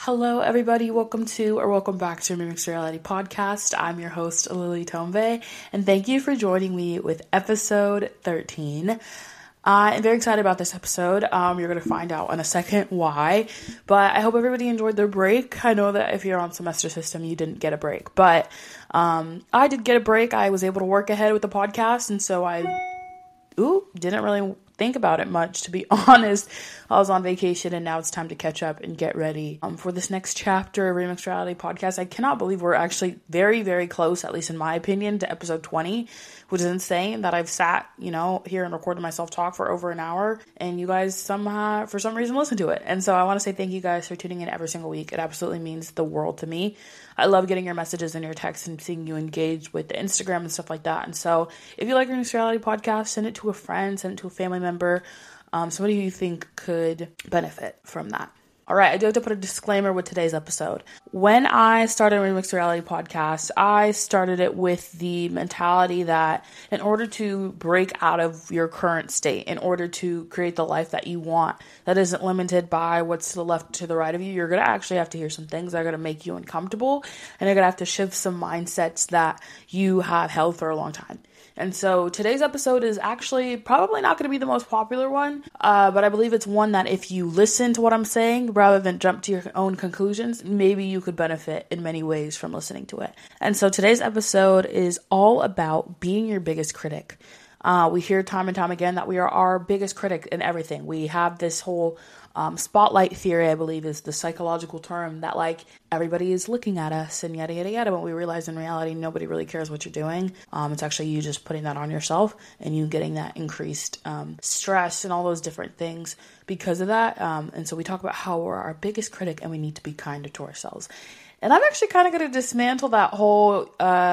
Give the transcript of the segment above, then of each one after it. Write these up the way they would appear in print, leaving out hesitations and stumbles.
Hello, everybody. Welcome back to Remixed Reality Podcast. I'm your host, Lily Tombe, and thank you for joining me with episode 13. I'm very excited about this episode. You're going to find out in a second why, but I hope everybody enjoyed their break. I know that if you're on semester system, you didn't get a break, but I did get a break. I was able to work ahead with the podcast, and so I didn't really think about it much, to be honest. I was on vacation and now it's time to catch up and get ready for this next chapter of Remixed Reality Podcast. I cannot believe we're actually very, very close, at least in my opinion, to episode 20, which is insane that I've sat, here and recorded myself talk for over an hour and you guys somehow, for some reason, listen to it. And so I want to say thank you guys for tuning in every single week. It absolutely means the world to me. I love getting your messages and your texts and seeing you engage with the Instagram and stuff like that. And so if you like Remixed Reality Podcast, send it to a friend, send it to a family member, somebody who you think could benefit from that. All right, I do have to put a disclaimer with today's episode. When I started Remixed Reality Podcast, I started it with the mentality that in order to break out of your current state, in order to create the life that you want, that isn't limited by what's to the left, to the right of you, you're going to actually have to hear some things that are going to make you uncomfortable, and you're going to have to shift some mindsets that you have held for a long time. And so today's episode is actually probably not going to be the most popular one, but I believe it's one that if you listen to what I'm saying, rather than jump to your own conclusions, maybe you could benefit in many ways from listening to it. And so today's episode is all about being your biggest critic. We hear time and time again that we are our biggest critic in everything. We have this whole spotlight theory, I believe, is the psychological term that everybody is looking at us and yada, yada, yada. But we realize in reality, nobody really cares what you're doing. It's actually you just putting that on yourself and you getting that increased stress and all those different things because of that. And so we talk about how we're our biggest critic and we need to be kinder to ourselves. And I'm actually kind of going to dismantle that whole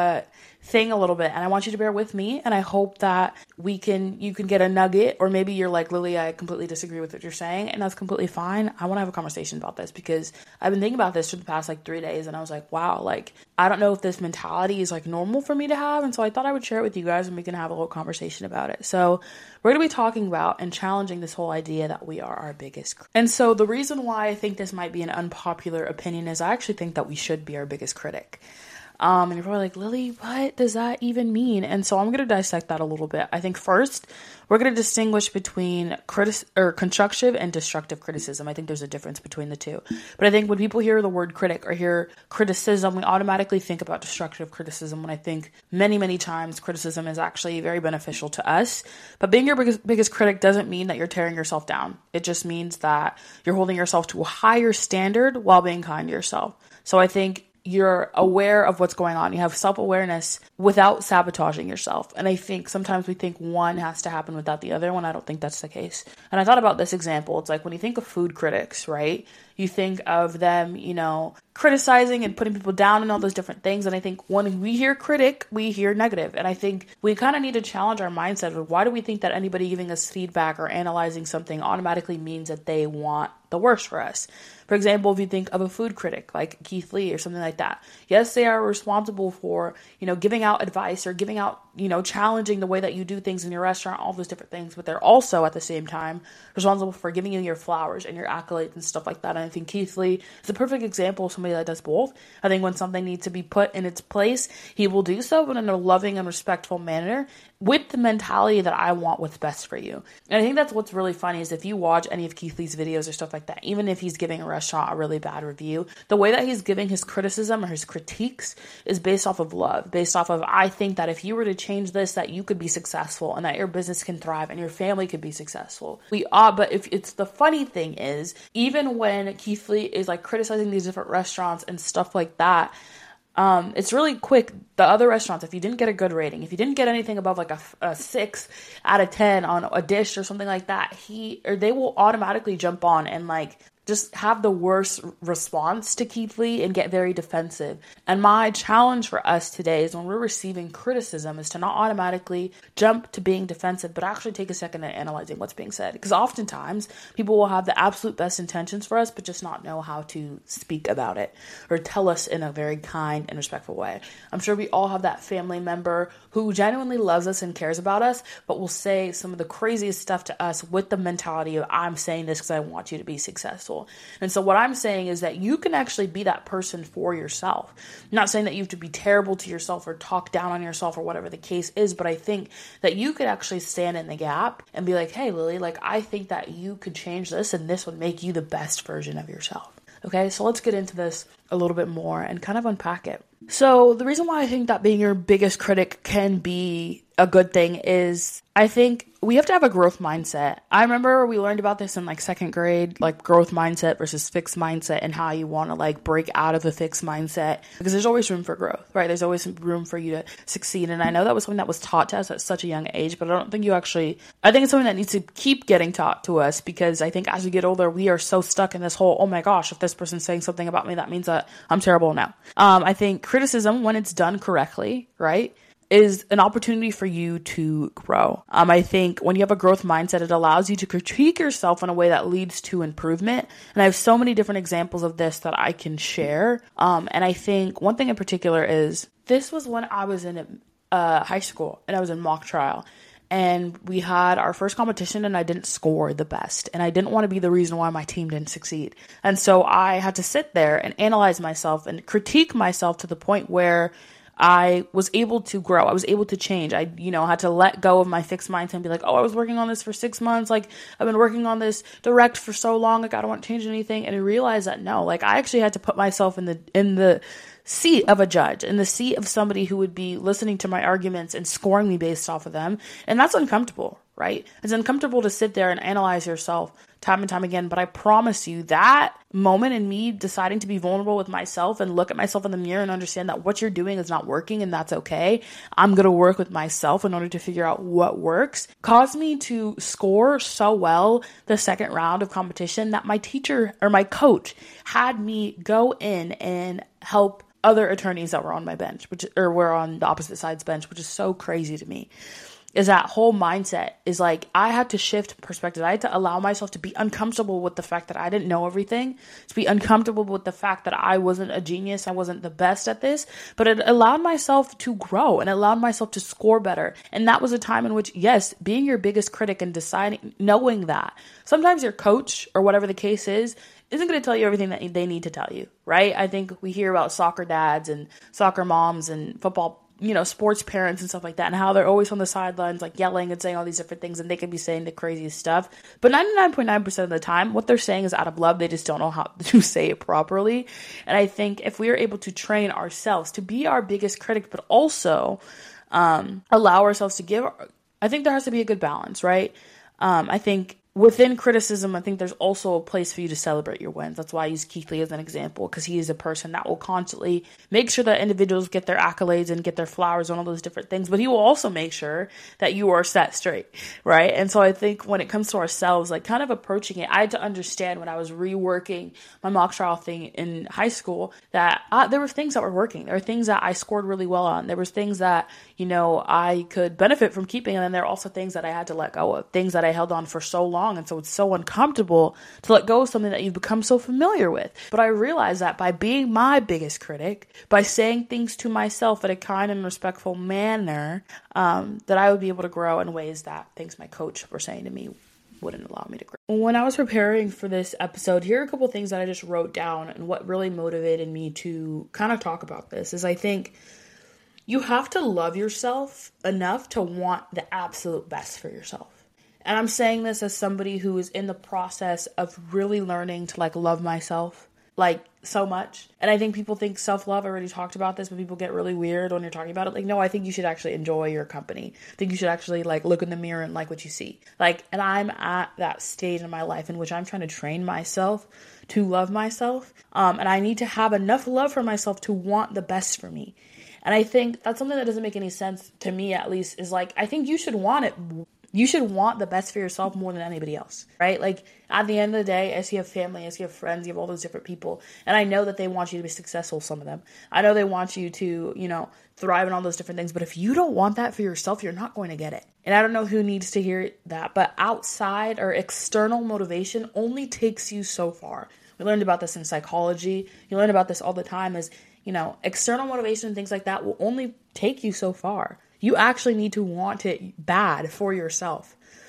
thing a little bit. And I want you to bear with me. And I hope that you can get a nugget, or maybe you're like, Lily, I completely disagree with what you're saying. And that's completely fine. I want to have a conversation about this because I've been thinking about this for the past 3 days. And I was like, wow, I don't know if this mentality is normal for me to have. And so I thought I would share it with you guys and we can have a little conversation about it. So we're going to be talking about and challenging this whole idea that we are our biggest critic. And so the reason why I think this might be an unpopular opinion is I actually think that we should be our biggest critic. And you're probably like, Lily, what does that even mean? And so I'm going to dissect that a little bit. I think first, we're going to distinguish between constructive and destructive criticism. I think there's a difference between the two. But I think when people hear the word critic or hear criticism, we automatically think about destructive criticism, when I think many, many times criticism is actually very beneficial to us. But being your biggest critic doesn't mean that you're tearing yourself down. It just means that you're holding yourself to a higher standard while being kind to yourself. So I think you're aware of what's going on. You have self-awareness without sabotaging yourself. And I think sometimes we think one has to happen without the other one. I don't think that's the case. And I thought about this example. It's when you think of food critics, right? You think of them, criticizing and putting people down and all those different things. And I think when we hear critic, we hear negative. And I think we kind of need to challenge our mindset of why do we think that anybody giving us feedback or analyzing something automatically means that they want the worst for us? For example, if you think of a food critic like Keith Lee or something like that, yes, they are responsible for, giving out advice or giving out, challenging the way that you do things in your restaurant, all those different things. But they're also at the same time responsible for giving you your flowers and your accolades and stuff like that. And I think Keith Lee is a perfect example of somebody that does both. I think when something needs to be put in its place, he will do so, but in a loving and respectful manner with the mentality that I want what's best for you. And I think that's what's really funny is if you watch any of Keith Lee's videos or stuff like that, even if he's giving a restaurant a really bad review, the way that he's giving his criticism or his critiques is based off of love, based off of, I think that if you were to change this, that you could be successful and that your business can thrive and your family could be successful. But if it's the funny thing is, even when Keith Lee is criticizing these different restaurants and stuff like that, it's really quick. The other restaurants, if you didn't get a good rating, if you didn't get anything above a 6 out of 10 on a dish or something like that, they will automatically jump on and just have the worst response to Keith Lee and get very defensive. And my challenge for us today is when we're receiving criticism is to not automatically jump to being defensive, but actually take a second and analyzing what's being said. Because oftentimes people will have the absolute best intentions for us, but just not know how to speak about it or tell us in a very kind and respectful way. I'm sure we all have that family member who genuinely loves us and cares about us, but will say some of the craziest stuff to us with the mentality of, I'm saying this because I want you to be successful. successful. And so what I'm saying is that you can actually be that person for yourself. I'm not saying that you have to be terrible to yourself or talk down on yourself or whatever the case is, but I think that you could actually stand in the gap and be like, hey, Lily, like, I think that you could change this and this would make you the best version of yourself. Okay, so let's get into this a little bit more and kind of unpack it. So the reason why I think that being your biggest critic can be a good thing is I think we have to have a growth mindset. I remember we learned about this in like second grade, like growth mindset versus fixed mindset and how you want to like break out of the fixed mindset, because there's always room for growth, right? There's always room for you to succeed. And I know that was something that was taught to us at such a young age, but I don't think I think it's something that needs to keep getting taught to us, because I think as we get older, we are so stuck in this whole, oh my gosh, if this person's saying something about me, that means that I'm terrible now. I think criticism, when it's done correctly, right, is an opportunity for you to grow. I think when you have a growth mindset, it allows you to critique yourself in a way that leads to improvement. And I have so many different examples of this that I can share. And I think one thing in particular is, this was when I was in high school and I was in mock trial. And we had our first competition and I didn't score the best. And I didn't want to be the reason why my team didn't succeed. And so I had to sit there and analyze myself and critique myself to the point where I was able to grow. I was able to change. I, had to let go of my fixed mindset and be like, oh, I was working on this for 6 months. Like, I've been working on this direct for so long. Like, I don't want to change anything. And I realized that no, like, I actually had to put myself in the seat of a judge, in the seat of somebody who would be listening to my arguments and scoring me based off of them. And that's uncomfortable, right? It's uncomfortable to sit there and analyze yourself time and time again. But I promise you, that moment in me deciding to be vulnerable with myself and look at myself in the mirror and understand that what you're doing is not working and that's okay. I'm going to work with myself in order to figure out what works, caused me to score so well the second round of competition that my teacher or my coach had me go in and help other attorneys that were on my bench, were on the opposite side's bench, which is so crazy to me. Is that whole mindset is like, I had to shift perspective. I had to allow myself to be uncomfortable with the fact that I didn't know everything, to be uncomfortable with the fact that I wasn't a genius, I wasn't the best at this, but it allowed myself to grow and allowed myself to score better. And that was a time in which, yes, being your biggest critic and knowing that sometimes your coach or whatever the case isn't going to tell you everything that they need to tell you, right? I think we hear about soccer dads and soccer moms and football, sports parents and stuff like that, and how they're always on the sidelines, like yelling and saying all these different things, and they could be saying the craziest stuff. But 99.9% of the time, what they're saying is out of love. They just don't know how to say it properly. And I think if we are able to train ourselves to be our biggest critic, but also allow ourselves to give, I think there has to be a good balance, right? I think within criticism, I think there's also a place for you to celebrate your wins. That's why I use Keith Lee as an example, because he is a person that will constantly make sure that individuals get their accolades and get their flowers and all those different things. But he will also make sure that you are set straight, right? And so I think when it comes to ourselves, like kind of approaching it, I had to understand when I was reworking my mock trial thing in high school that there were things that were working. There were things that I scored really well on. There was things that, I could benefit from keeping. And then there are also things that I had to let go of, things that I held on for so long. And so it's so uncomfortable to let go of something that you've become so familiar with. But I realized that by being my biggest critic, by saying things to myself in a kind and respectful manner, that I would be able to grow in ways that things my coach were saying to me wouldn't allow me to grow. When I was preparing for this episode, here are a couple things that I just wrote down, and what really motivated me to kind of talk about this is I think you have to love yourself enough to want the absolute best for yourself. And I'm saying this as somebody who is in the process of really learning to love myself so much. And I think people think self-love, I already talked about this, but people get really weird when you're talking about it. No, I think you should actually enjoy your company. I think you should actually look in the mirror and like what you see. And I'm at that stage in my life in which I'm trying to train myself to love myself. And I need to have enough love for myself to want the best for me. And I think that's something that doesn't make any sense to me, at least, is I think you should want it. You should want the best for yourself more than anybody else, right? At the end of the day, as you have family, as you have friends, you have all those different people. And I know that they want you to be successful, some of them. I know they want you to, thrive in all those different things. But if you don't want that for yourself, you're not going to get it. And I don't know who needs to hear that, but outside or external motivation only takes you so far. We learned about this in psychology. You learn about this all the time is, external motivation and things like that will only take you so far. You actually need to want it bad for yourself.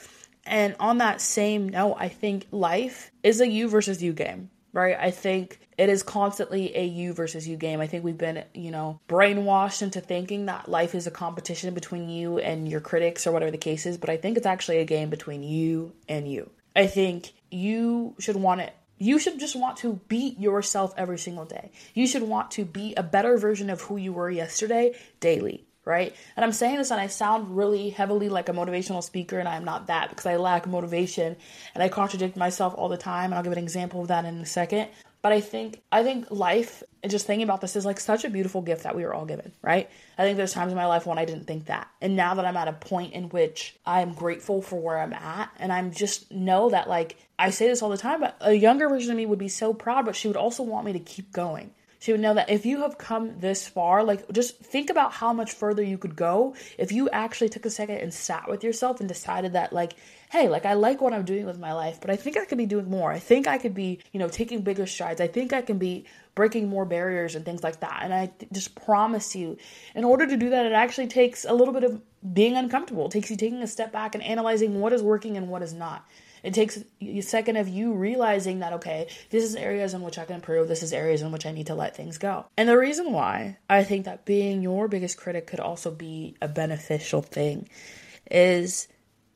And on that same note, I think life is a you versus you game, right? I think it is constantly a you versus you game. I think we've been, brainwashed into thinking that life is a competition between you and your critics or whatever the case is. But I think it's actually a game between you and you. I think you should just want to beat yourself every single day. You should want to be a better version of who you were yesterday daily. Right? And I'm saying this and I sound really heavily like a motivational speaker, and I'm not that, because I lack motivation and I contradict myself all the time. And I'll give an example of that in a second. But I think life, and just thinking about this, is like such a beautiful gift that we were all given, right? I think there's times in my life when I didn't think that. And now that I'm at a point in which I am grateful for where I'm at, and I'm just know that, like, I say this all the time, but a younger version of me would be so proud, but she would also want me to keep going. She would know that if you have come this far, like, just think about how much further you could go if you actually took a second and sat with yourself and decided that, like, hey, like, I like what I'm doing with my life, but I think I could be doing more. I think I could be, taking bigger strides. I think I can be breaking more barriers and things like that. And I just promise you, in order to do that, it actually takes a little bit of being uncomfortable. It takes you taking a step back and analyzing what is working and what is not. It takes a second of you realizing that, okay, this is areas in which I can improve. This is areas in which I need to let things go. And the reason why I think that being your biggest critic could also be a beneficial thing is,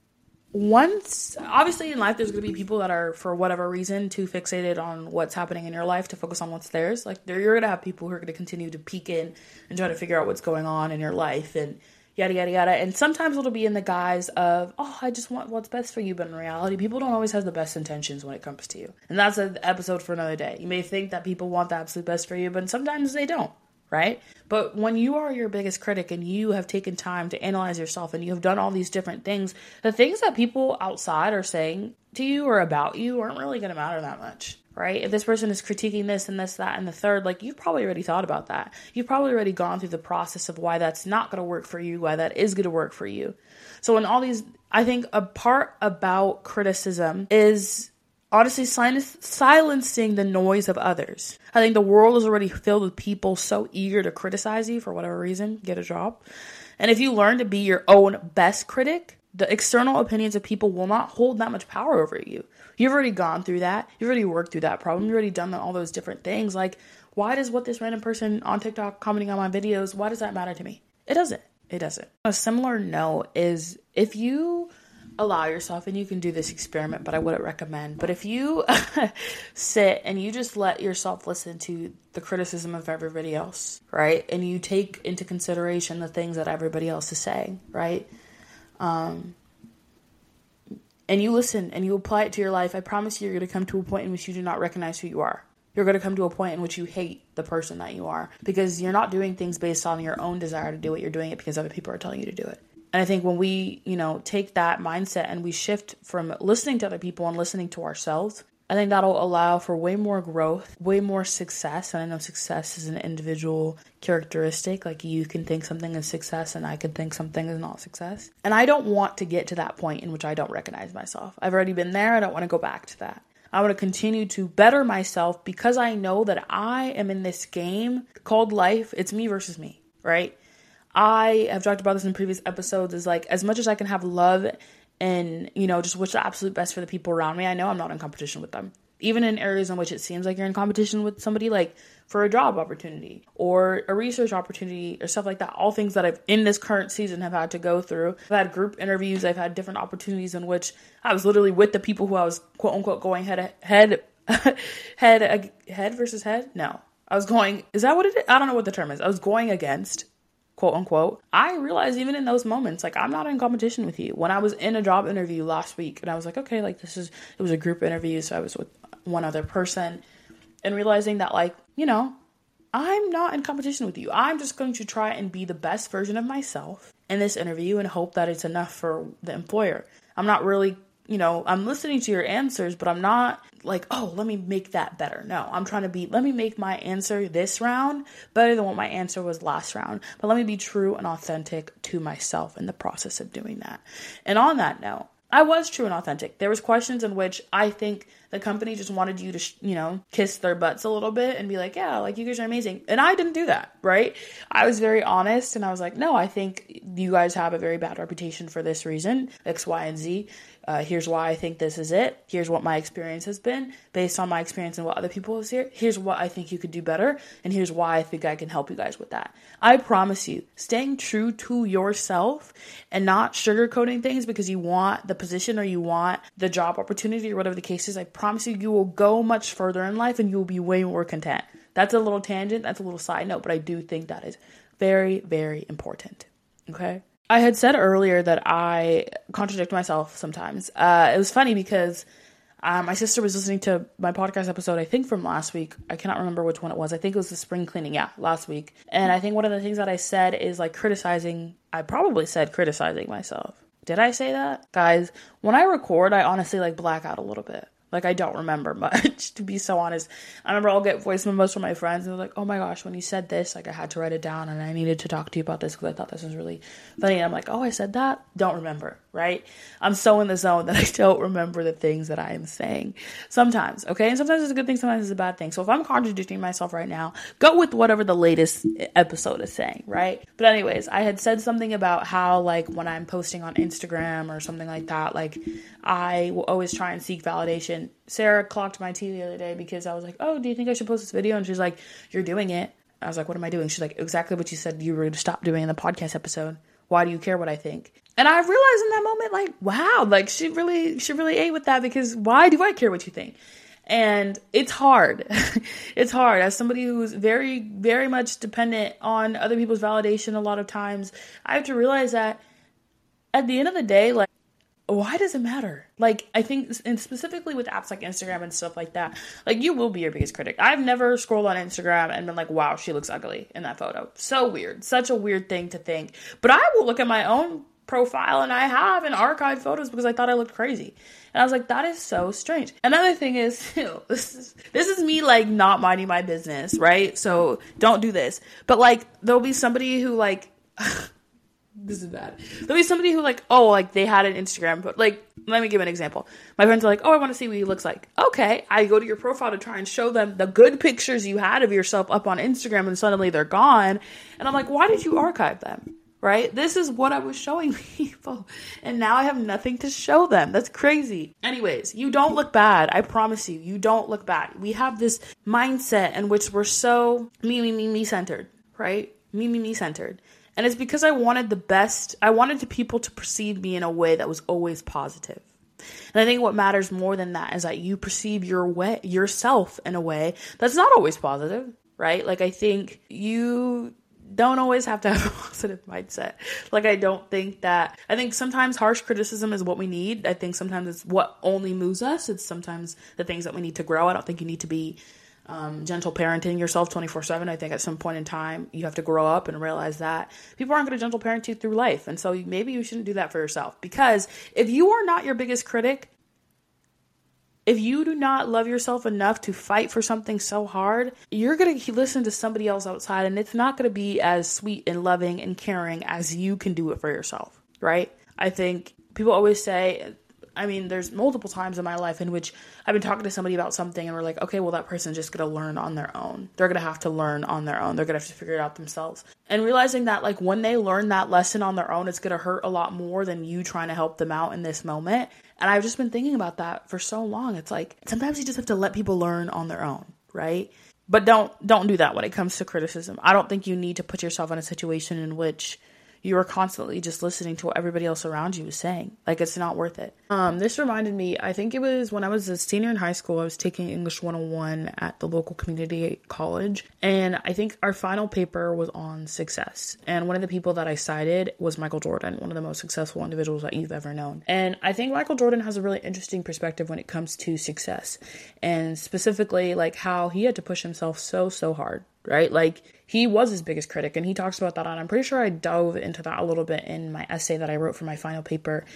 obviously in life, there's going to be people that are, for whatever reason, too fixated on what's happening in your life to focus on what's theirs. Like, you're going to have people who are going to continue to peek in and try to figure out what's going on in your life and yada, yada, yada. And sometimes it'll be in the guise of, oh, I just want what's best for you. But in reality, people don't always have the best intentions when it comes to you. And that's an episode for another day. You may think that people want the absolute best for you, but sometimes they don't, right? But when you are your biggest critic and you have taken time to analyze yourself and you have done all these different things, the things that people outside are saying to you or about you aren't really going to matter that much. Right? If this person is critiquing this and this, that, and the third, like, you've probably already thought about that. You've probably already gone through the process of why that's not going to work for you, why that is going to work for you. So in all these, I think a part about criticism is honestly silencing the noise of others. I think the world is already filled with people so eager to criticize you for whatever reason, get a job. And if you learn to be your own best critic, the external opinions of people will not hold that much power over you. You've already gone through that. You've already worked through that problem. You've already done all those different things. Like, why does what this random person on TikTok commenting on my videos, why does that matter to me? It doesn't. It doesn't. A similar note is, if you allow yourself, and you can do this experiment, but I wouldn't recommend, but if you sit and you just let yourself listen to the criticism of everybody else, right? And you take into consideration the things that everybody else is saying, right? And you listen and you apply it to your life, I promise you're going to come to a point in which you do not recognize who you are. You're going to come to a point in which you hate the person that you are, because you're not doing things based on your own desire to do it. You're doing it because other people are telling you to do it. And I think when we, take that mindset and we shift from listening to other people and listening to ourselves, I think that'll allow for way more growth, way more success. And I know success is an individual characteristic. Like, you can think something is success and I can think something is not success. And I don't want to get to that point in which I don't recognize myself. I've already been there. I don't want to go back to that. I want to continue to better myself because I know that I am in this game called life. It's me versus me, right? I have talked about this in previous episodes, is like, as much as I can have love and, just wish the absolute best for the people around me, I know I'm not in competition with them. Even in areas in which it seems like you're in competition with somebody, like for a job opportunity or a research opportunity or stuff like that. All things that I've, in this current season, have had to go through. I've had group interviews. I've had different opportunities in which I was literally with the people who I was, quote unquote, going head versus head. No, I was going, is that what it is? I don't know what the term is. I was going against, quote unquote. I realized even in those moments, like, I'm not in competition with you. When I was in a job interview last week and I was like, okay, like, it was a group interview. So I was with one other person, and realizing that, like, I'm not in competition with you. I'm just going to try and be the best version of myself in this interview and hope that it's enough for the employer. I'm not really, I'm listening to your answers, but I'm not like, oh, let me make that better. No, I'm trying to let me make my answer this round better than what my answer was last round. But let me be true and authentic to myself in the process of doing that. And on that note, I was true and authentic. There was questions in which I think the company just wanted you to, kiss their butts a little bit and be like, yeah, like, you guys are amazing. And I didn't do that, right? I was very honest, and I was like, no, I think you guys have a very bad reputation for this reason, X, Y, and Z. Here's why I think this is it. Here's what my experience has been. Based on my experience and what other people have said, here's what I think you could do better. And here's why I think I can help you guys with that. I promise you, staying true to yourself and not sugarcoating things because you want the position or you want the job opportunity or whatever the case is, I promise you, you will go much further in life and you will be way more content. That's a little tangent. That's a little side note, but I do think that is very, very important. Okay. I had said earlier that I contradict myself sometimes. It was funny because my sister was listening to my podcast episode, I think from last week. I cannot remember which one it was. I think it was the spring cleaning. Yeah, last week. And I think one of the things that I said is like I probably said criticizing myself. Did I say that? Guys, when I record, I honestly like black out a little bit. Like, I don't remember much, to be so honest. I remember I'll get voice memos from my friends, and they're like, oh my gosh, when you said this, like, I had to write it down, and I needed to talk to you about this, because I thought this was really funny. And I'm like, oh, I said that? Don't remember, right? I'm so in the zone that I don't remember the things that I am saying. Sometimes, okay? And sometimes it's a good thing, sometimes it's a bad thing. So if I'm contradicting myself right now, go with whatever the latest episode is saying, right? But anyways, I had said something about how, like, when I'm posting on Instagram or something like that, like, I will always try and seek validation. Sarah clocked my tea the other day because I was like, oh, do you think I should post this video? And she's like, you're doing it. I was like, what am I doing? She's like, exactly what you said you were going to stop doing in the podcast episode. Why do you care what I think? And I realized in that moment, like, wow, like she really ate with that, because why do I care what you think? And it's hard. It's hard. As somebody who's very, very much dependent on other people's validation a lot of times, I have to realize that at the end of the day, like, why does it matter? Like, I think, and specifically with apps like Instagram and stuff like that, like, you will be your biggest critic. I've never scrolled on Instagram and been like, wow, she looks ugly in that photo. So weird. Such a weird thing to think. But I will look at my own profile, and I have an archived photos because I thought I looked crazy. And I was like, that is so strange. Another thing is, this is me, like, not minding my business, right? So don't do this. But, like, there'll be somebody who, like, this is bad. There'll be somebody who, like, oh, like, they had an Instagram, but, like, let me give an example. My friends are like, oh, I want to see what he looks like. Okay, I go to your profile to try and show them the good pictures you had of yourself up on Instagram, and suddenly they're gone. And I'm like, why did you archive them? Right? This is what I was showing people, and now I have nothing to show them. That's crazy. Anyways, you don't look bad. I promise you, you don't look bad. We have this mindset in which we're so me centered, right? Me centered. And it's because I wanted the best. I wanted the people to perceive me in a way that was always positive. And I think what matters more than that is that you perceive yourself in a way that's not always positive, right? Like, I think you don't always have to have a positive mindset. Like, I think sometimes harsh criticism is what we need. I think sometimes it's what only moves us. It's sometimes the things that we need to grow. I don't think you need to be gentle parenting yourself 24/7. I think at some point in time, you have to grow up and realize that people aren't going to gentle parent you through life. And so maybe you shouldn't do that for yourself, because if you are not your biggest critic, if you do not love yourself enough to fight for something so hard, you're going to listen to somebody else outside, and it's not going to be as sweet and loving and caring as you can do it for yourself, right? I think people always say, I mean, there's multiple times in my life in which I've been talking to somebody about something and we're like, okay, well, that person's just going to learn on their own. They're going to have to learn on their own. They're going to have to figure it out themselves. And realizing that, like, when they learn that lesson on their own, it's going to hurt a lot more than you trying to help them out in this moment. And I've just been thinking about that for so long. It's like, sometimes you just have to let people learn on their own, right? But don't do that when it comes to criticism. I don't think you need to put yourself in a situation in which you are constantly just listening to what everybody else around you is saying. Like, it's not worth it. This reminded me, I think it was when I was a senior in high school, I was taking English 101 at the local community college. And I think our final paper was on success. And one of the people that I cited was Michael Jordan, one of the most successful individuals that you've ever known. And I think Michael Jordan has a really interesting perspective when it comes to success. And specifically, like, how he had to push himself so hard, right? Like, he was his biggest critic, and he talks about that, and I'm pretty sure I dove into that a little bit in my essay that I wrote for my final paper.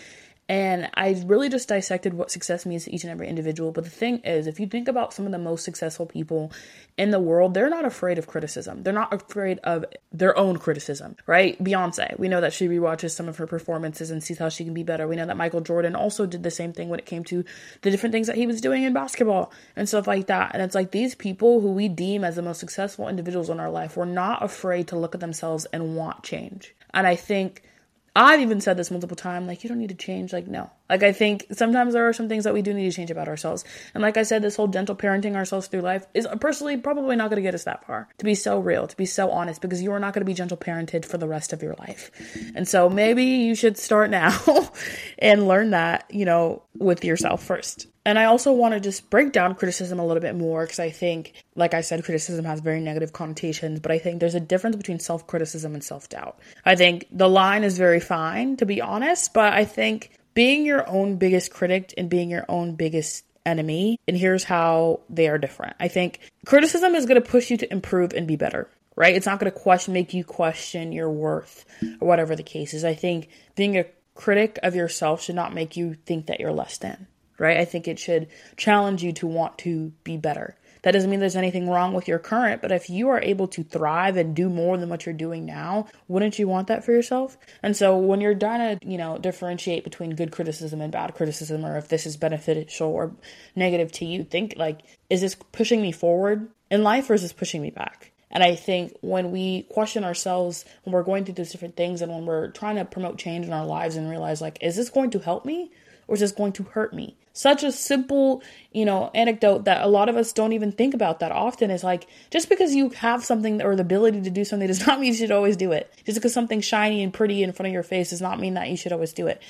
And I really just dissected what success means to each and every individual. But the thing is, if you think about some of the most successful people in the world, they're not afraid of criticism. They're not afraid of their own criticism, right? Beyonce, we know that she rewatches some of her performances and sees how she can be better. We know that Michael Jordan also did the same thing when it came to the different things that he was doing in basketball and stuff like that. And it's like these people who we deem as the most successful individuals in our life were not afraid to look at themselves and want change. And I think I've even said this multiple times, like, you don't need to change. Like, no. Like, I think sometimes there are some things that we do need to change about ourselves. And like I said, this whole gentle parenting ourselves through life is personally probably not going to get us that far. To be so real, to be so honest, because you are not going to be gentle parented for the rest of your life. And so maybe you should start now and learn that, with yourself first. And I also want to just break down criticism a little bit more because I think, like I said, criticism has very negative connotations, but I think there's a difference between self-criticism and self-doubt. I think the line is very fine, to be honest, but I think being your own biggest critic and being your own biggest enemy, and here's how they are different. I think criticism is going to push you to improve and be better, right? It's not going to make you question your worth or whatever the case is. I think being a critic of yourself should not make you think that you're less than. Right? I think it should challenge you to want to be better. That doesn't mean there's anything wrong with your current, but if you are able to thrive and do more than what you're doing now, wouldn't you want that for yourself? And so when you're trying to, differentiate between good criticism and bad criticism, or if this is beneficial or negative to you, think like, is this pushing me forward in life or is this pushing me back? And I think when we question ourselves, when we're going through these different things and when we're trying to promote change in our lives and realize like, is this going to help me or is this going to hurt me? Such a simple, anecdote that a lot of us don't even think about that often is like, just because you have something or the ability to do something does not mean you should always do it. Just because something's shiny and pretty in front of your face does not mean that you should always do it.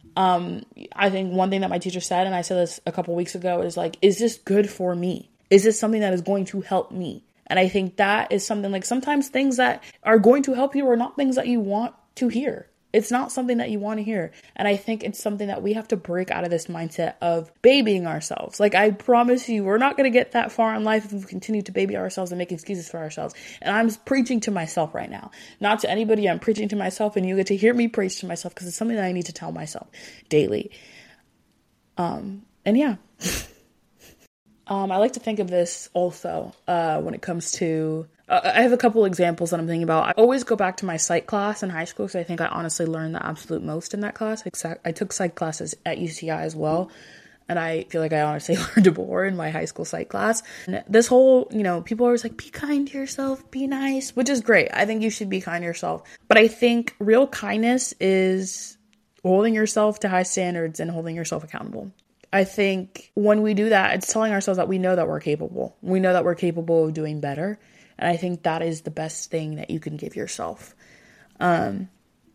I think one thing that my teacher said, and I said this a couple weeks ago, is like, is this good for me? Is this something that is going to help me? And I think that is something like sometimes things that are going to help you are not things that you want to hear. It's not something that you want to hear. And I think it's something that we have to break out of this mindset of babying ourselves. Like, I promise you, we're not going to get that far in life if we continue to baby ourselves and make excuses for ourselves. And I'm preaching to myself right now. Not to anybody, I'm preaching to myself, and you get to hear me preach to myself because it's something that I need to tell myself daily. And yeah. I like to think of this also when it comes to I have a couple examples that I'm thinking about. I always go back to my psych class in high school because I think I honestly learned the absolute most in that class. I took psych classes at UCI as well, and I feel like I honestly learned more in my high school psych class. And this whole, people are always like, be kind to yourself, be nice, which is great. I think you should be kind to yourself. But I think real kindness is holding yourself to high standards and holding yourself accountable. I think when we do that, it's telling ourselves that we know that we're capable. We know that we're capable of doing better. And I think that is the best thing that you can give yourself. And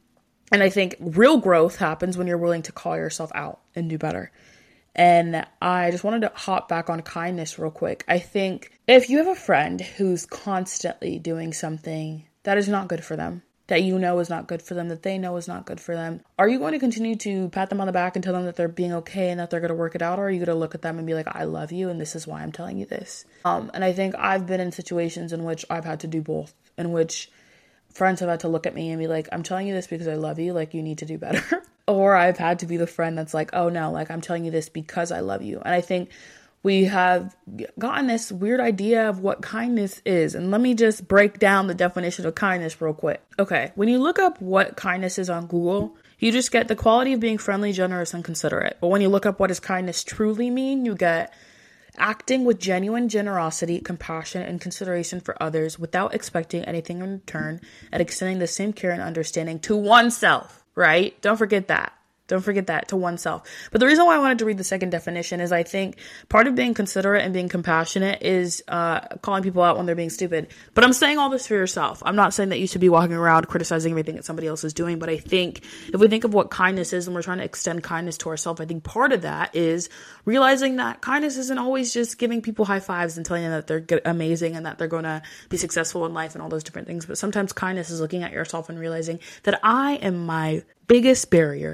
I think real growth happens when you're willing to call yourself out and do better. And I just wanted to hop back on kindness real quick. I think if you have a friend who's constantly doing something that is not good for them, that is not good for them, that they know is not good for them, are you going to continue to pat them on the back and tell them that they're being okay and that they're going to work it out? Or are you going to look at them and be like, I love you and this is why I'm telling you this? And I think I've been in situations in which I've had to do both, in which friends have had to look at me and be like, I'm telling you this because I love you, like you need to do better. Or I've had to be the friend that's like, oh no, like I'm telling you this because I love you. And I think we have gotten this weird idea of what kindness is. And let me just break down the definition of kindness real quick. Okay, when you look up what kindness is on Google, you just get the quality of being friendly, generous, and considerate. But when you look up what does kindness truly mean, you get acting with genuine generosity, compassion, and consideration for others without expecting anything in return and extending the same care and understanding to oneself, right? Don't forget that. Don't forget that, to oneself. But the reason why I wanted to read the second definition is I think part of being considerate and being compassionate is calling people out when they're being stupid. But I'm saying all this for yourself. I'm not saying that you should be walking around criticizing everything that somebody else is doing. But I think if we think of what kindness is and we're trying to extend kindness to ourselves, I think part of that is realizing that kindness isn't always just giving people high fives and telling them that they're amazing and that they're going to be successful in life and all those different things. But sometimes kindness is looking at yourself and realizing that I am my biggest barrier, that I am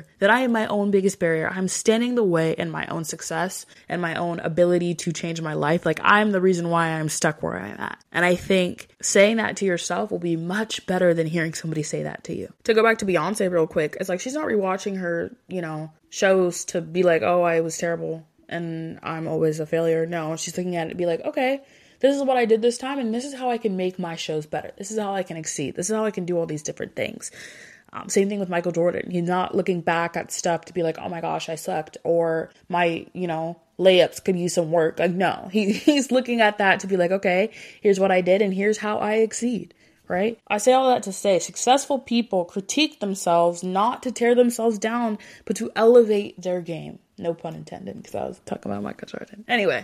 am my own biggest barrier. I'm standing the way in my own success and my own ability to change my life. Like, I'm the reason why I'm stuck where I'm at. And I think saying that to yourself will be much better than hearing somebody say that to you. To go back to Beyonce real quick, it's like she's not rewatching her, shows to be like, oh, I was terrible and I'm always a failure. No, she's looking at it and be like, okay, this is what I did this time, and this is how I can make my shows better. This is how I can exceed. This is how I can do all these different things. Same thing with Michael Jordan. He's not looking back at stuff to be like, oh my gosh, I sucked, or my, layups could use some work. Like, no, he's looking at that to be like, okay, here's what I did, and here's how I exceed. Right? I say all that to say successful people critique themselves not to tear themselves down, but to elevate their game. No pun intended, because I was talking about Michael Jordan. Anyway.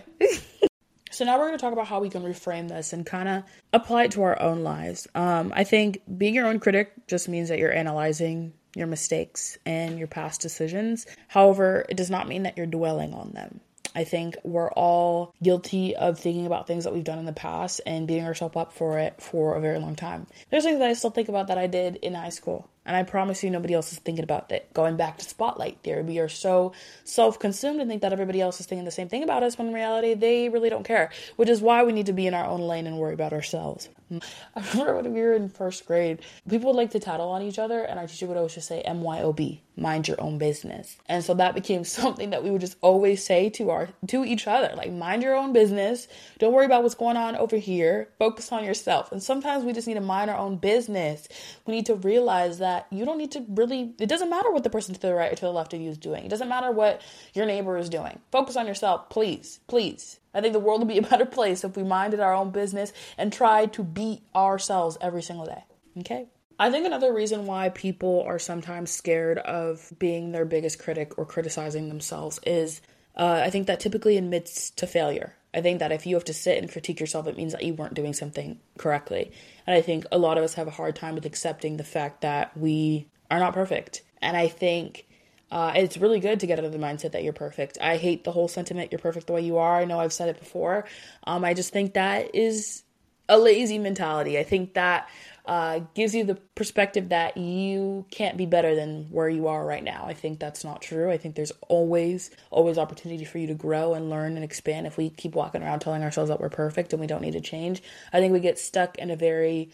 So now we're going to talk about how we can reframe this and kind of apply it to our own lives. I think being your own critic just means that you're analyzing your mistakes and your past decisions. However, it does not mean that you're dwelling on them. I think we're all guilty of thinking about things that we've done in the past and beating ourselves up for it for a very long time. There's things that I still think about that I did in high school. And I promise you, nobody else is thinking about that. Going back to Spotlight theory, we are so self-consumed and think that everybody else is thinking the same thing about us, when in reality, they really don't care. Which is why we need to be in our own lane and worry about ourselves. I remember when we were in first grade, people would like to tattle on each other, and our teacher would always just say, MYOB, mind your own business. And so that became something that we would just always say to each other, like, mind your own business. Don't worry about what's going on over here. Focus on yourself. And sometimes we just need to mind our own business. We need to realize that you don't need to it doesn't matter what the person to the right or to the left of you is doing. It doesn't matter what your neighbor is doing. Focus on yourself, please, please. I think the world would be a better place if we minded our own business and tried to beat ourselves every single day. Okay? I think another reason why people are sometimes scared of being their biggest critic or criticizing themselves is I think that typically admits to failure. I think that if you have to sit and critique yourself, it means that you weren't doing something correctly. And I think a lot of us have a hard time with accepting the fact that we are not perfect. And I think it's really good to get out of the mindset that you're perfect. I hate the whole sentiment, you're perfect the way you are. I know I've said it before. I just think that is a lazy mentality. I think that gives you the perspective that you can't be better than where you are right now. I think that's not true. I think there's always opportunity for you to grow and learn and expand if we keep walking around telling ourselves that we're perfect and we don't need to change. I think we get stuck in a very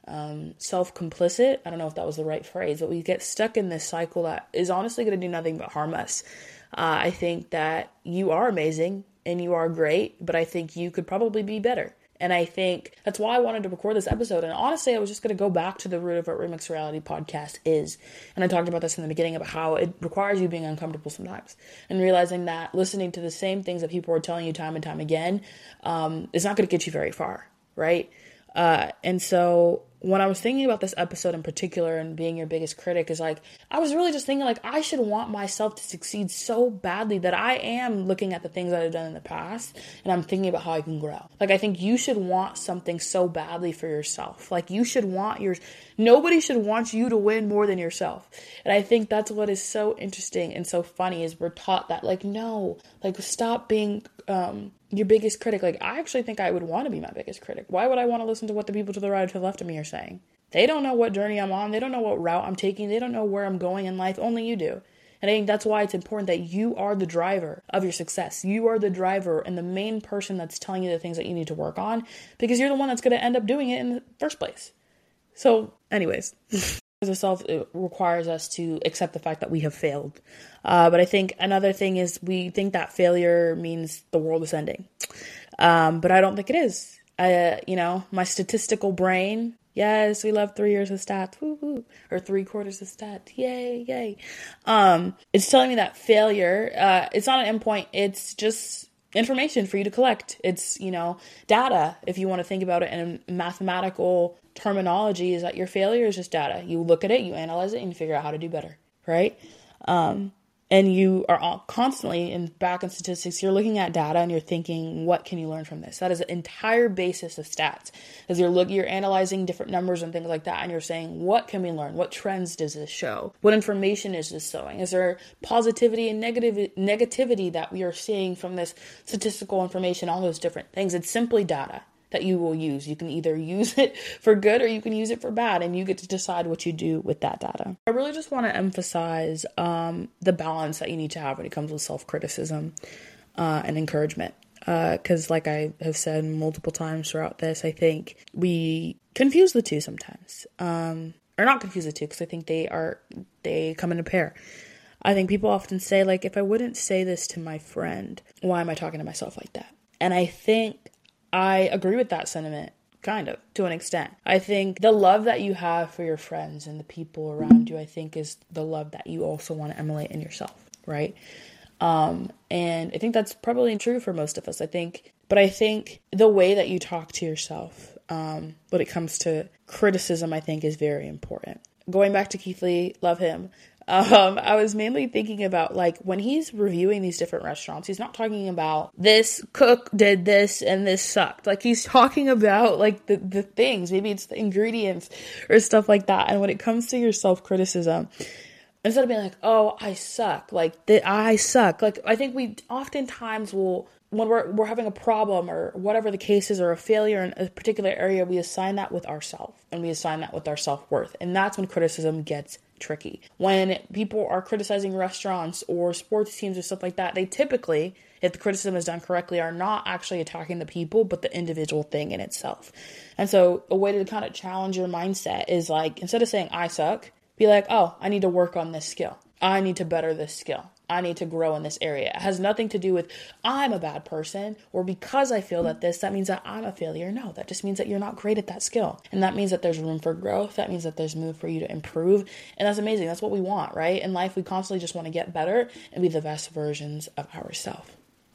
self-complicit, I don't know if that was the right phrase, but we get stuck in this cycle that is honestly going to do nothing but harm us. I think that you are amazing and you are great, but I think you could probably be better. And I think that's why I wanted to record this episode. And honestly, I was just going to go back to the root of what Remix Reality podcast is. And I talked about this in the beginning about how it requires you being uncomfortable sometimes. And realizing that listening to the same things that people are telling you time and time again is not going to get you very far, right? And so when I was thinking about this episode in particular and being your biggest critic is like, I was really just thinking like, I should want myself to succeed so badly that I am looking at the things that I've done in the past and I'm thinking about how I can grow. Like, I think you should want something so badly for yourself. Like, you should want nobody should want you to win more than yourself. And I think that's what is so interesting and so funny is we're taught that, like, no, like, stop being, your biggest critic. Like, I actually think I would want to be my biggest critic. Why would I want to listen to what the people to the right or to the left of me are saying? They don't know what journey I'm on. They don't know what route I'm taking. They don't know where I'm going in life. Only you do. And I think that's why it's important that you are the driver of your success. You are the driver and the main person that's telling you the things that you need to work on, because you're the one that's going to end up doing it in the first place. So anyways, as a self, it requires us to accept the fact that we have failed. But I think another thing is we think that failure means the world is ending. But I don't think it is. My statistical brain, yes, we love 3 years of stats, woo-hoo, or 3/4 of stats, yay, yay. It's telling me that failure, it's not an endpoint, it's just information for you to collect. It's, data, if you want to think about it in mathematical terminology, is that your failure is just data. You look at it, you analyze it, and you figure out how to do better, right? And you are all constantly back in statistics, you're looking at data and you're thinking, what can you learn from this? That is the entire basis of stats. As you're analyzing different numbers and things like that, and you're saying, what can we learn? What trends does this show? What information is this showing? Is there positivity and negativity that we are seeing from this statistical information, all those different things? It's simply data. that you will use. You can either use it for good or you can use it for bad, and you get to decide what you do with that data. I really just want to emphasize the balance that you need to have when it comes with self-criticism and encouragement. Because like I have said multiple times throughout this, I think we confuse the two sometimes. Or not confuse the two, because I think they come in a pair. I think people often say, like, if I wouldn't say this to my friend, why am I talking to myself like that? And I think I agree with that sentiment, kind of, to an extent. I think the love that you have for your friends and the people around you, I think is the love that you also want to emulate in yourself, right? And I think that's probably true for most of us, but I think the way that you talk to yourself, when it comes to criticism, I think is very important. Going back to Keith Lee, love him. I was mainly thinking about, like, when he's reviewing these different restaurants, he's not talking about this cook did this and this sucked. Like, he's talking about, like, the things, maybe it's the ingredients or stuff like that. And when it comes to your self-criticism, instead of being like, oh, I suck, I suck. Like, I think we oftentimes will, when we're having a problem or whatever the case is, or a failure in a particular area, we assign that with ourselves and we assign that with our self-worth. And that's when criticism gets tricky. When people are criticizing restaurants or sports teams or stuff like that, they typically, if the criticism is done correctly, are not actually attacking the people, but the individual thing in itself. And so a way to kind of challenge your mindset is, like, instead of saying I suck, be like, oh, I need to work on this skill. I need to better this skill. I need to grow in this area. It has nothing to do with I'm a bad person, or because I feel that means that I'm a failure. No, that just means that you're not great at that skill. And that means that there's room for growth. That means that there's room for you to improve. And that's amazing. That's what we want, right? In life, we constantly just want to get better and be the best versions of ourselves.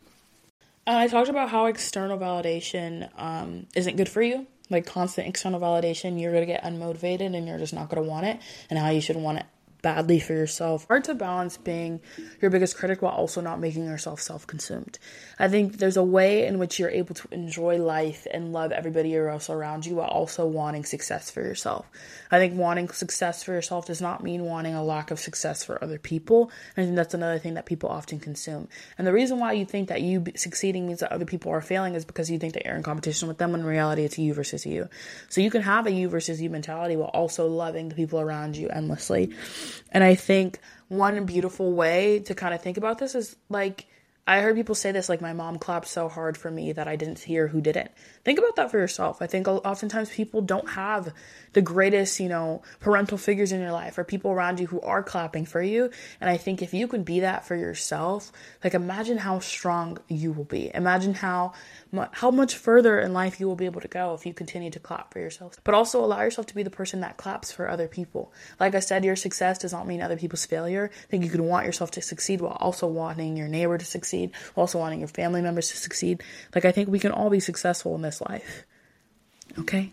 I talked about how external validation isn't good for you. Like, constant external validation, you're going to get unmotivated and you're just not going to want it, and how you should want it badly for yourself. Hard to balance being your biggest critic while also not making yourself self-consumed. I think there's a way in which you're able to enjoy life and love everybody else around you while also wanting success for yourself. I think wanting success for yourself does not mean wanting a lack of success for other people. And I think that's another thing that people often consume. And the reason why you think that you succeeding means that other people are failing is because you think that you're in competition with them, when in reality it's you versus you. So you can have a you versus you mentality while also loving the people around you endlessly. And I think one beautiful way to kind of think about this is, like, I heard people say this, like, my mom clapped so hard for me that I didn't hear who didn't. Think about that for yourself. I think oftentimes people don't have the greatest, parental figures in your life, or people around you who are clapping for you. And I think if you can be that for yourself, like, imagine how strong you will be. Imagine how much further in life you will be able to go if you continue to clap for yourself. But also allow yourself to be the person that claps for other people. Like I said, your success does not mean other people's failure. I think you can want yourself to succeed while also wanting your neighbor to succeed, also wanting your family members to succeed. Like, I think we can all be successful in this life. Okay,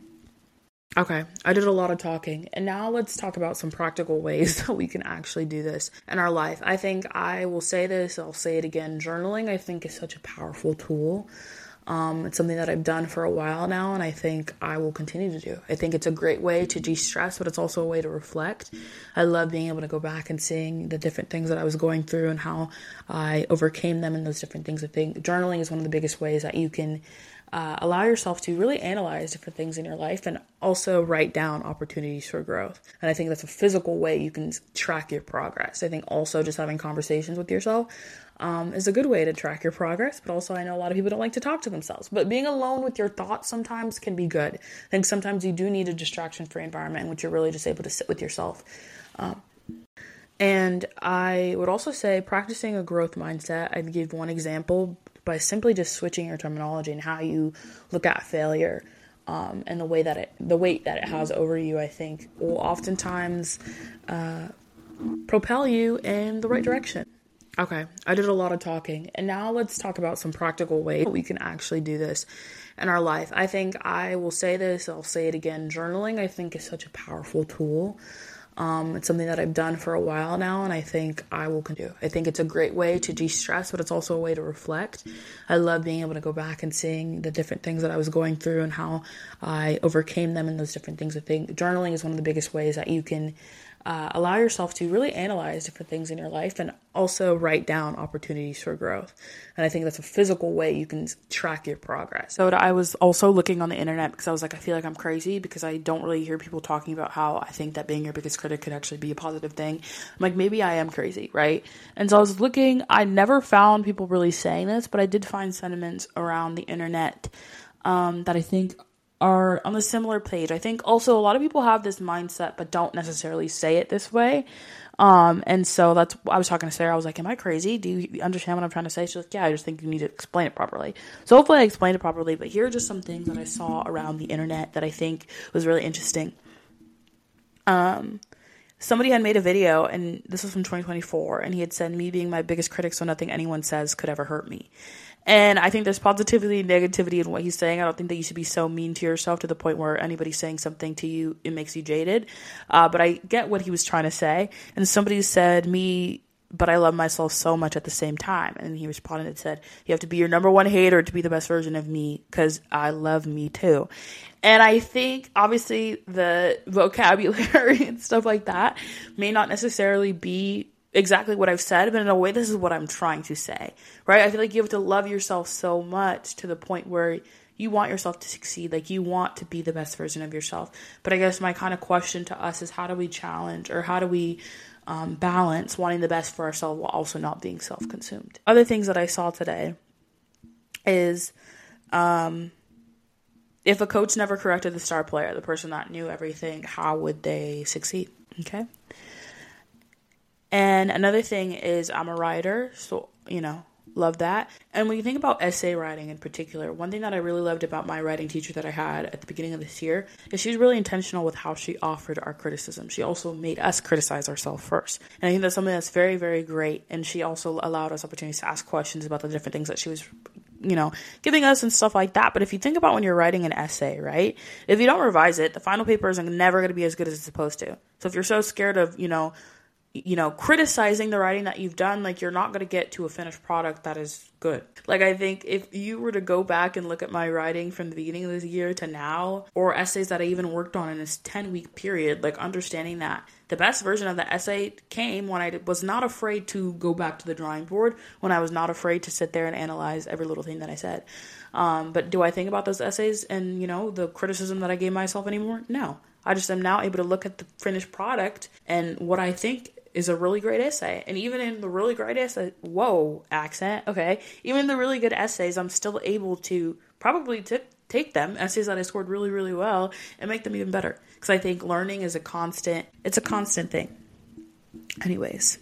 I did a lot of talking, and now let's talk about some practical ways that we can actually do this in our life. I think I will say this, I'll say it again. Journaling, I think, is such a powerful tool. It's something that I've done for a while now, and I think I will continue to do. I think it's a great way to de-stress, but it's also a way to reflect. I love being able to go back and seeing the different things that I was going through and how I overcame them and those different things. I think journaling is one of the biggest ways that you can allow yourself to really analyze different things in your life and also write down opportunities for growth. And I think that's a physical way you can track your progress. I think also just having conversations with yourself is a good way to track your progress. But also, I know a lot of people don't like to talk to themselves. But being alone with your thoughts sometimes can be good. I think sometimes you do need a distraction-free environment in which you're really just able to sit with yourself. And I would also say practicing a growth mindset. I'd give one example by simply just switching your terminology and how you look at failure, and the weight that it has over you, I think, will oftentimes propel you in the right direction. Okay, I did a lot of talking, and now let's talk about some practical ways we can actually do this in our life. I think I will say this, I'll say it again. Journaling, I think, is such a powerful tool. It's something that I've done for a while now, and I think I will continue. I think it's a great way to de-stress, but it's also a way to reflect. I love being able to go back and seeing the different things that I was going through and how I overcame them and those different things. I think journaling is one of the biggest ways that you can allow yourself to really analyze different things in your life and also write down opportunities for growth. And I think that's a physical way you can track your progress. So I was also looking on the internet because I was like, I feel like I'm crazy because I don't really hear people talking about how I think that being your biggest critic could actually be a positive thing. I'm like, maybe I am crazy, right? And so I was looking, I never found people really saying this, but I did find sentiments around the internet that I think are on a similar page. I think also a lot of people have this mindset but don't necessarily say it this way. And so that's, I was talking to Sarah, I was like, am I crazy? Do you understand what I'm trying to say? She's like, yeah, I just think you need to explain it properly. So hopefully I explained it properly, but here are just some things that I saw around the internet that I think was really interesting. Somebody had made a video, and this was from 2024, and he had said, me being my biggest critic, so nothing anyone says could ever hurt me. And I think there's positivity and negativity in what he's saying. I don't think that you should be so mean to yourself to the point where anybody saying something to you, it makes you jaded. But I get what he was trying to say. And somebody said, but I love myself so much at the same time. And he responded and said, you have to be your number one hater to be the best version of me because I love me too. And I think obviously the vocabulary and stuff like that may not necessarily be exactly what I've said, but in a way, this is what I'm trying to say, right? I feel like you have to love yourself so much to the point where you want yourself to succeed, like you want to be the best version of yourself. But I guess my kind of question to us is, how do we challenge, or how do we balance wanting the best for ourselves while also not being self-consumed? Other things that I saw today is if a coach never corrected the star player, the person that knew everything, how would they succeed? Okay. And another thing is I'm a writer, so, love that. And when you think about essay writing in particular, one thing that I really loved about my writing teacher that I had at the beginning of this year is she's really intentional with how she offered our criticism. She also made us criticize ourselves first. And I think that's something that's very, very great. And she also allowed us opportunities to ask questions about the different things that she was giving us and stuff like that. But if you think about when you're writing an essay, right, if you don't revise it, the final paper is never going to be as good as it's supposed to. So if you're so scared of, criticizing the writing that you've done, like, you're not going to get to a finished product that is good. Like, I think if you were to go back and look at my writing from the beginning of this year to now, or essays that I even worked on in this 10-week period, like, understanding that the best version of the essay came when I was not afraid to go back to the drawing board, when I was not afraid to sit there and analyze every little thing that I said. But do I think about those essays and, the criticism that I gave myself anymore? No. I just am now able to look at the finished product and what I think is a really great essay. And even in the really great essay, even in the really good essays, I'm still able to probably take them, essays that I scored really, really well, and make them even better. Because I think learning is a constant thing. Anyways.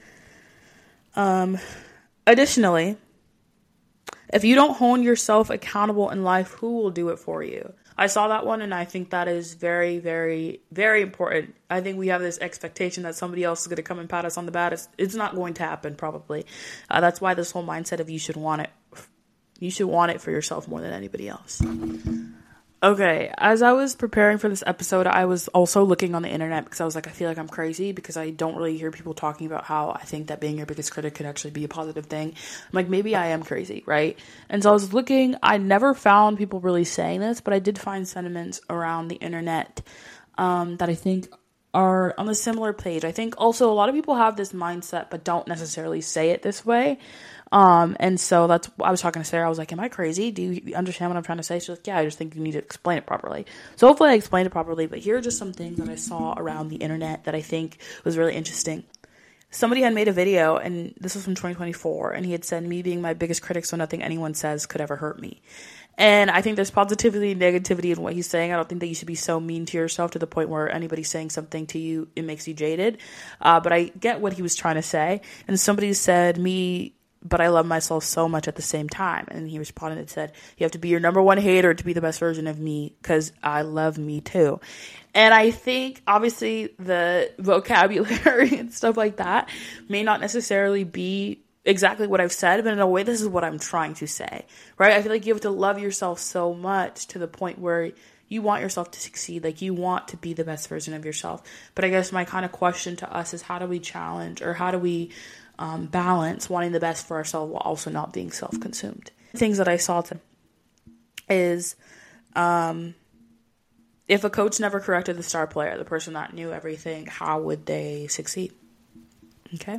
Additionally, if you don't hold yourself accountable in life, who will do it for you? I saw that one, and I think that is very, very, very important. I think we have this expectation that somebody else is going to come and pat us on the back. It's not going to happen, probably. That's why this whole mindset of you should want it for yourself more than anybody else. Okay, as I was preparing for this episode, I was also looking on the internet because I was like, I feel like I'm crazy because I don't really hear people talking about how I think that being your biggest critic could actually be a positive thing. I'm like, maybe I am crazy, right? And so I was looking, I never found people really saying this, but I did find sentiments around the internet that I think are on a similar page. I think also a lot of people have this mindset but don't necessarily say it this way. And so that's, I was talking to Sarah, I was like, am I crazy? Do you understand what I'm trying to say? She's like, yeah, I just think you need to explain it properly. So hopefully I explained it properly, but here are just some things that I saw around the internet that I think was really interesting. Somebody had made a video, and this was from 2024, and he had said, me being my biggest critic, so nothing anyone says could ever hurt me. And I think there's positivity and negativity in what he's saying. I don't think that you should be so mean to yourself to the point where anybody saying something to you, it makes you jaded. But I get what he was trying to say. And somebody said, but I love myself so much at the same time. And he responded and said, you have to be your number one hater to be the best version of me because I love me too. And I think obviously the vocabulary and stuff like that may not necessarily be exactly what I've said, but in a way, this is what I'm trying to say, right? I feel like you have to love yourself so much to the point where you want yourself to succeed, like you want to be the best version of yourself. But I guess my kind of question to us is, how do we challenge, or how do we balance wanting the best for ourselves while also not being self-consumed? Things that I saw is if a coach never corrected the star player, the person that knew everything, how would they succeed? Okay.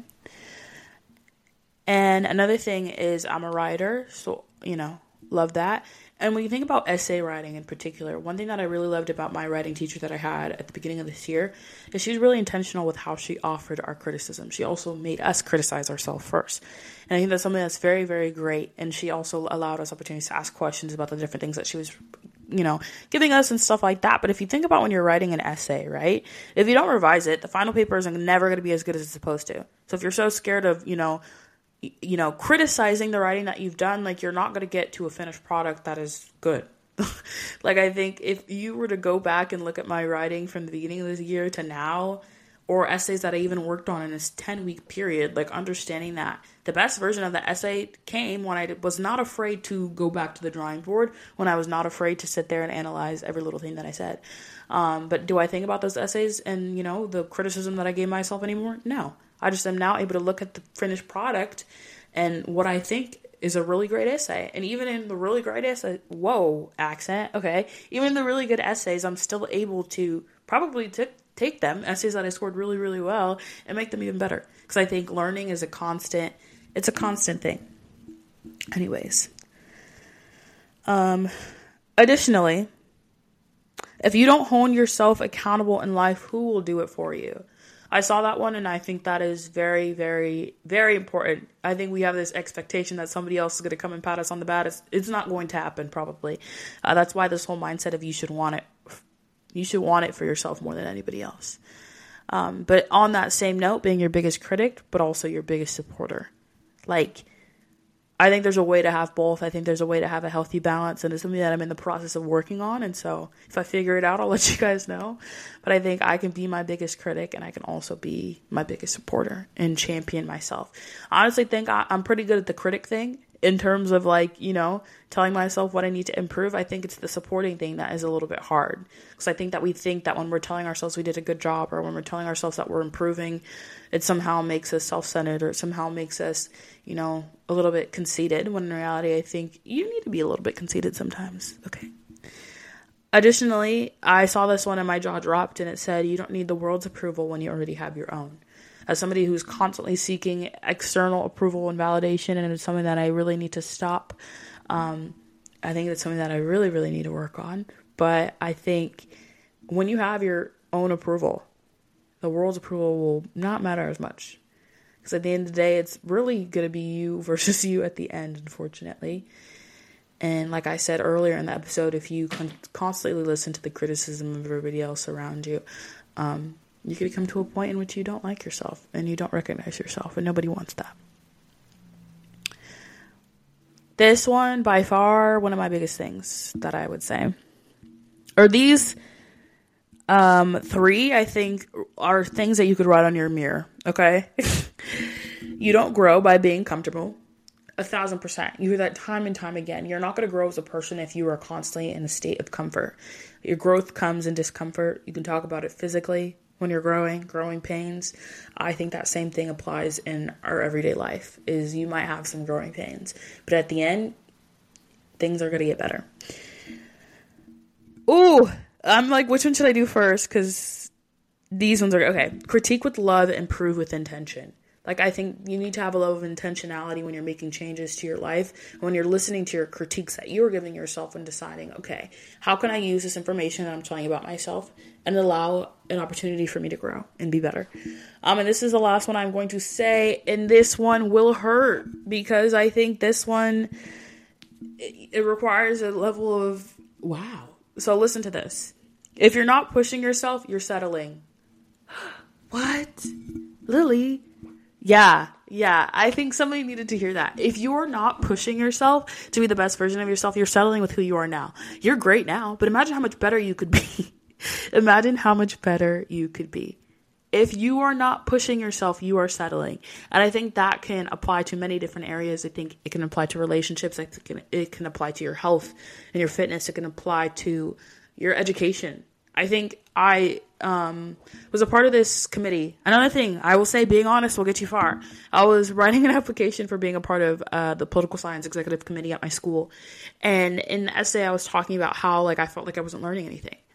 And another thing is I'm a writer, so, love that. And when you think about essay writing in particular, one thing that I really loved about my writing teacher that I had at the beginning of this year is she was really intentional with how she offered our criticism. She also made us criticize ourselves first. And I think that's something that's very, very great. And she also allowed us opportunities to ask questions about the different things that she was, giving us and stuff like that. But if you think about when you're writing an essay, right, if you don't revise it, the final paper is never going to be as good as it's supposed to. So if you're so scared of, criticizing the writing that you've done, like, you're not going to get to a finished product that is good. Like, I think if you were to go back and look at my writing from the beginning of this year to now, or essays that I even worked on in this 10-week period, like, understanding that the best version of the essay came when I was not afraid to go back to the drawing board, when I was not afraid to sit there and analyze every little thing that I said. But do I think about those essays and, the criticism that I gave myself anymore? No. I just am now able to look at the finished product and what I think is a really great essay. And even in the really great essay, okay. Even in the really good essays, I'm still able to probably take them, essays that I scored really, really well, and make them even better. Because I think learning is it's a constant thing. Anyways. Additionally, if you don't hold yourself accountable in life, who will do it for you? I saw that one, and I think that is very, very, very important. I think we have this expectation that somebody else is going to come and pat us on the back. It's not going to happen, probably. That's why this whole mindset of you should want it for yourself more than anybody else. But on that same note, being your biggest critic, but also your biggest supporter. Like, I think there's a way to have both. I think there's a way to have a healthy balance, and it's something that I'm in the process of working on. And so if I figure it out, I'll let you guys know. But I think I can be my biggest critic, and I can also be my biggest supporter and champion myself. I honestly think I'm pretty good at the critic thing in terms of, like, telling myself what I need to improve. I think it's the supporting thing that is a little bit hard, because I think that we think that when we're telling ourselves we did a good job, or when we're telling ourselves that we're improving, it somehow makes us self-centered, or it somehow makes us, a little bit conceited, when in reality, I think you need to be a little bit conceited sometimes. Okay. Additionally, I saw this one and my jaw dropped, and it said, you don't need the world's approval when you already have your own. As somebody who's constantly seeking external approval and validation, and it's something that I really need to stop. I think it's something that I really, really need to work on. But I think when you have your own approval, the world's approval will not matter as much. Because at the end of the day, it's really going to be you versus you at the end, unfortunately. And like I said earlier in the episode, if you constantly listen to the criticism of everybody else around you, you could come to a point in which you don't like yourself and you don't recognize yourself, and nobody wants that. This one, by far, one of my biggest things that I would say, or these three, I think, are things that you could write on your mirror, okay? You don't grow by being comfortable. 1,000%. You hear that time and time again. You're not going to grow as a person if you are constantly in a state of comfort. Your growth comes in discomfort. You can talk about it physically when you're growing pains. I think that same thing applies in our everyday life, is you might have some growing pains, but at the end, things are going to get better. Ooh, I'm like, which one should I do first? Because these ones are, okay. Critique with love, improve with intention. Like, I think you need to have a level of intentionality when you're making changes to your life, when you're listening to your critiques that you're giving yourself and deciding, okay, how can I use this information that I'm telling you about myself and allow an opportunity for me to grow and be better? And this is the last one I'm going to say, and this one will hurt, because I think this one, it requires a level of, wow. So listen to this. If you're not pushing yourself, you're settling. What? Lily? Yeah. I think somebody needed to hear that. If you're not pushing yourself to be the best version of yourself, you're settling with who you are now. You're great now, but imagine how much better you could be. Imagine how much better you could be. If you are not pushing yourself, you are settling. And I think that can apply to many different areas. I think it can apply to relationships. It can apply to your health and your fitness. It can apply to your education. I think I was a part of this committee. Another thing, I will say, being honest will get you far. I was writing an application for being a part of the political science executive committee at my school. And in the essay, I was talking about how, like, I felt like I wasn't learning anything.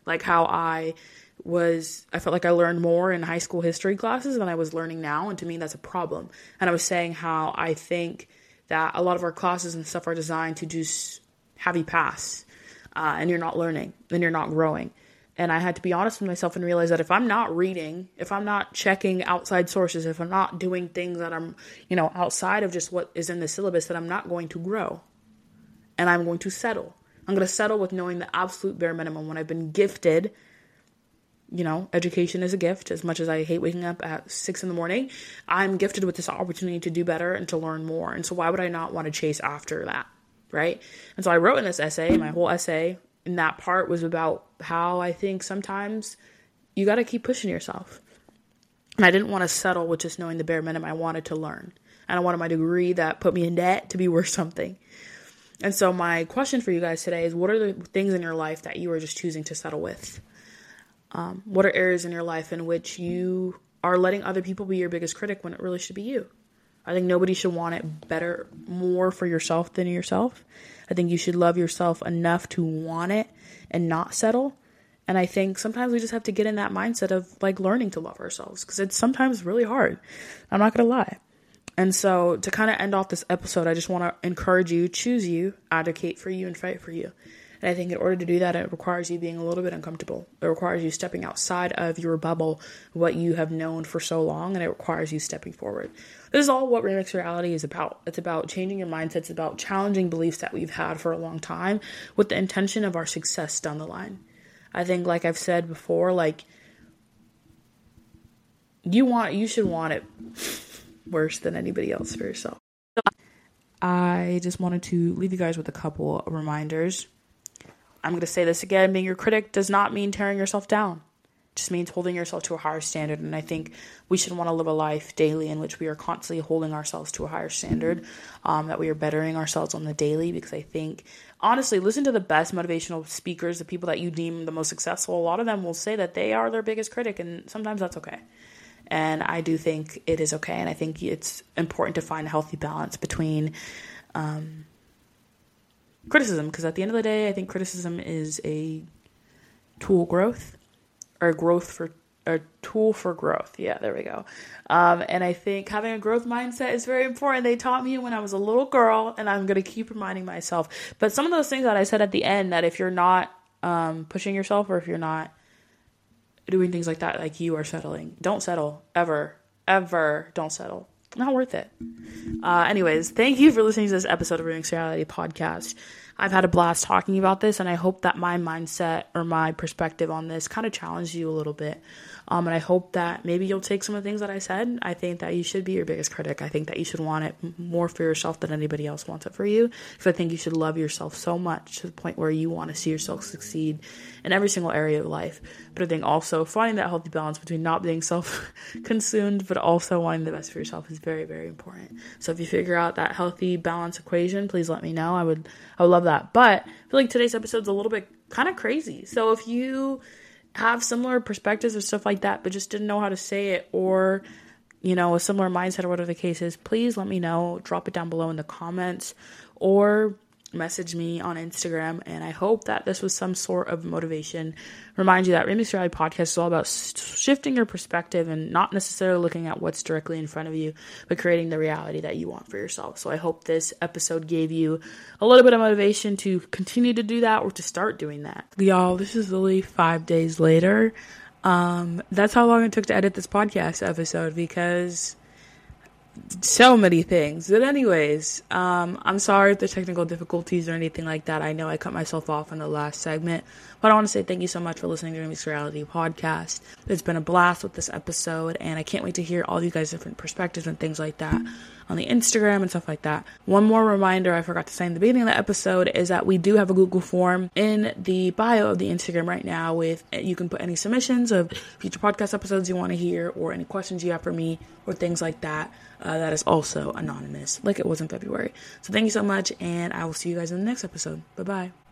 Like how I felt like I learned more in high school history classes than I was learning now. And to me, that's a problem. And I was saying how I think that a lot of our classes and stuff are designed to just have you pass. And you're not learning, and you're not growing. And I had to be honest with myself and realize that if I'm not reading, if I'm not checking outside sources, if I'm not doing things that I'm, outside of just what is in the syllabus, that I'm not going to grow. And I'm going to settle. I'm going to settle with knowing the absolute bare minimum when I've been gifted. Education is a gift. As much as I hate waking up at 6 a.m, I'm gifted with this opportunity to do better and to learn more. And so why would I not want to chase after that? Right? And so I wrote in this essay, my whole essay in that part was about how I think sometimes you got to keep pushing yourself. And I didn't want to settle with just knowing the bare minimum. I wanted to learn. And I wanted my degree that put me in debt to be worth something. And so my question for you guys today is, what are the things in your life that you are just choosing to settle with? What are areas in your life in which you are letting other people be your biggest critic when it really should be you? I think nobody should want it better, more for yourself than yourself. I think you should love yourself enough to want it and not settle. And I think sometimes we just have to get in that mindset of learning to love ourselves, because it's sometimes really hard. I'm not going to lie. And so to kind of end off this episode, I just want to encourage you, choose you, advocate for you, and fight for you. And I think in order to do that, it requires you being a little bit uncomfortable. It requires you stepping outside of your bubble, what you have known for so long, and it requires you stepping forward. This is all what Remix Reality is about. It's about changing your mindset. It's about challenging beliefs that we've had for a long time with the intention of our success down the line. I think, like I've said before, you should want it worse than anybody else for yourself. I just wanted to leave you guys with a couple of reminders. I'm going to say this again. Being your critic does not mean tearing yourself down. It just means holding yourself to a higher standard. And I think we should want to live a life daily in which we are constantly holding ourselves to a higher standard, that we are bettering ourselves on the daily. Because I think, honestly, listen to the best motivational speakers, the people that you deem the most successful. A lot of them will say that they are their biggest critic, and sometimes that's okay. And I do think it is okay. And I think it's important to find a healthy balance between criticism, because at the end of the day, I think criticism is a tool growth, or a tool for growth. Yeah, there we go. And I think having a growth mindset is very important. They taught me when I was a little girl, and I'm going to keep reminding myself. But some of those things that I said at the end, that if you're not pushing yourself, or if you're not doing things like that, you are settling. Don't settle. Ever don't settle. Not worth it. Anyways, thank you for listening to this episode of Remix Reality Podcast. I've had a blast talking about this, and I hope that my mindset or my perspective on this kind of challenged you a little bit. And I hope that maybe you'll take some of the things that I said. I think that you should be your biggest critic. I think that you should want it more for yourself than anybody else wants it for you. Because I think you should love yourself so much to the point where you want to see yourself succeed in every single area of life. But I think also finding that healthy balance between not being self-consumed, but also wanting the best for yourself is very, very important. So if you figure out that healthy balance equation, please let me know. I would love that. But I feel like today's episode's a little bit kind of crazy. So if you have similar perspectives or stuff like that, but just didn't know how to say it, or, a similar mindset or whatever the case is, please let me know. Drop it down below in the comments, or message me on Instagram. And I hope that this was some sort of motivation. Remind you that Remix Reality Podcast is all about shifting your perspective and not necessarily looking at what's directly in front of you, but creating the reality that you want for yourself. So I hope this episode gave you a little bit of motivation to continue to do that, or to start doing that. Y'all, this is literally 5 days later. That's how long it took to edit this podcast episode, because so many things. But anyways, I'm sorry if there's technical difficulties or anything like that. I know I cut myself off in the last segment, but I want to say thank you so much for listening to Remix Reality Podcast. It's been a blast with this episode, and I can't wait to hear all of you guys' different perspectives and things like that on the Instagram and stuff like that. One more reminder I forgot to say in the beginning of the episode is that we do have a Google form in the bio of the Instagram right now. With you can put any submissions of future podcast episodes you want to hear, or any questions you have for me, or things like that. That is also anonymous, like it was in February. So thank you so much, and I will see you guys in the next episode. Bye-bye.